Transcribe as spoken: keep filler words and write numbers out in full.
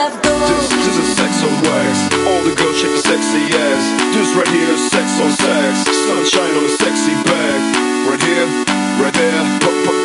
have gold. This, this is sex on wax. All the girls shake the sexy ass. This right here is sex on sex. Sunshine on a sexy bag. Right here, right there, pop, pop.